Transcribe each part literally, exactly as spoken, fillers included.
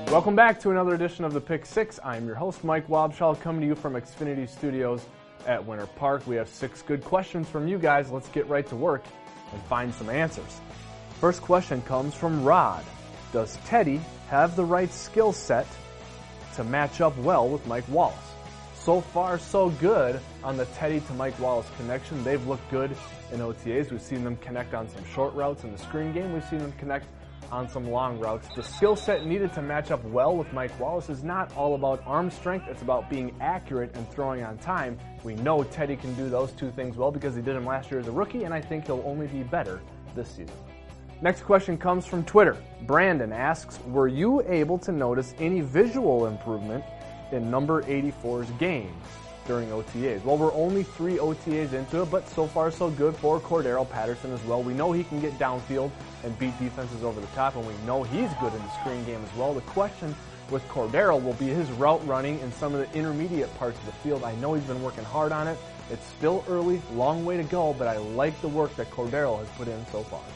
Welcome back to another edition of the Pick Six. I'm your host, Mike Wobschall, coming to you from Xfinity Studios at Winter Park. We have six good questions from you guys. Let's get right to work and find some answers. First question comes from Rod. Does Teddy have the right skill set to match up well with Mike Wallace? So far, so good on the Teddy to Mike Wallace connection. They've looked good in O T As. We've seen them connect on some short routes in the screen game. We've seen them connect on some long routes. The skill set needed to match up well with Mike Wallace is not all about arm strength. It's about being accurate and throwing on time. We know Teddy can do those two things well because he did them last year as a rookie, and I think he'll only be better this season. Next question comes from Twitter. Brandon asks, were you able to notice any visual improvement in number eighty-four's game during O T As? Well, we're only three O T As into it, but so far so good for Cordarrelle Patterson as well. We know he can get downfield and beat defenses over the top, and we know he's good in the screen game as well. The question with Cordarrelle will be his route running in some of the intermediate parts of the field. I know he's been working hard on it. It's still early, long way to go, but I like the work that Cordarrelle has put in so far.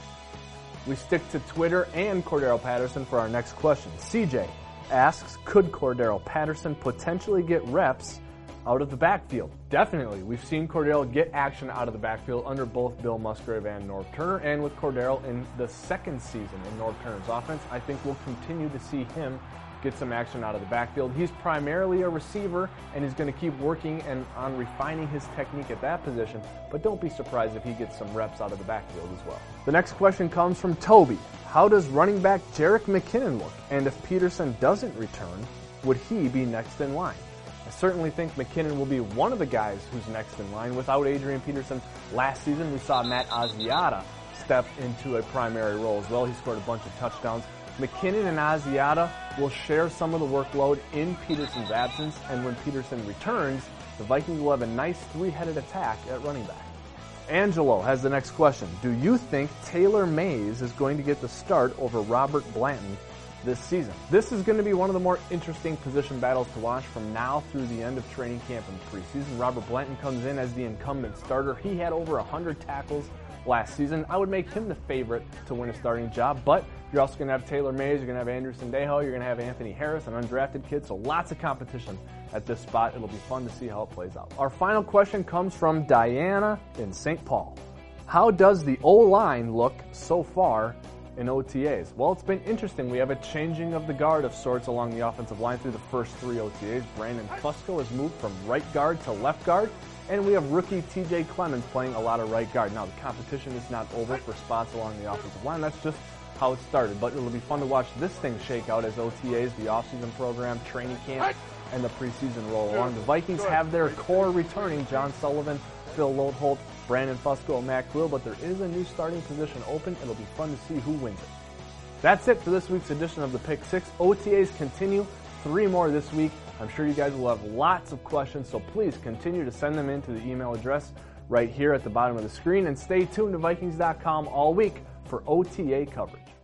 We stick to Twitter and Cordarrelle Patterson for our next question. C J asks, could Cordarrelle Patterson potentially get reps out of the backfield? Definitely. We've seen Cordarrelle get action out of the backfield under both Bill Musgrave and Norv Turner, and with Cordarrelle in the second season in Norv Turner's offense, I think we'll continue to see him get some action out of the backfield. He's primarily a receiver, and he's going to keep working and on refining his technique at that position, but don't be surprised if he gets some reps out of the backfield as well. The next question comes from Toby. How does running back Jerick McKinnon look? And if Peterson doesn't return, would he be next in line? I certainly think McKinnon will be one of the guys who's next in line. Without Adrian Peterson last season, we saw Matt Asiata step into a primary role as well. He scored a bunch of touchdowns. McKinnon and Asiata will share some of the workload in Peterson's absence, and when Peterson returns, the Vikings will have a nice three-headed attack at running back. Angelo has the next question. Do you think Taylor Mays is going to get the start over Robert Blanton this season? This is going to be one of the more interesting position battles to watch from now through the end of training camp and preseason. Robert Blanton comes in as the incumbent starter. He had over one hundred tackles last season. I would make him the favorite to win a starting job, but you're also going to have Taylor Mays, you're going to have Andrew Sendejo, you're going to have Anthony Harris, an undrafted kid, so lots of competition at this spot. It'll be fun to see how it plays out. Our final question comes from Diana in Saint Paul. How does the O-line look so far in O T As? Well, it's been interesting. We have a changing of the guard of sorts along the offensive line through the first three O T As. Brandon Fusco has moved from right guard to left guard, and we have rookie T J Clemens playing a lot of right guard. Now, the competition is not over for spots along the offensive line. That's just how it started, but it'll be fun to watch this thing shake out as O T As, the offseason program, training camp, and the preseason roll along. The Vikings have their core returning, John Sullivan, Phil Loadholt, Brandon Fusco, and Matt Quill, but there is a new starting position open. It'll be fun to see who wins it. That's it for this week's edition of the Pick Six. O T As continue, three more this week. I'm sure you guys will have lots of questions, so please continue to send them in to the email address right here at the bottom of the screen, and stay tuned to Vikings dot com all week for O T A coverage.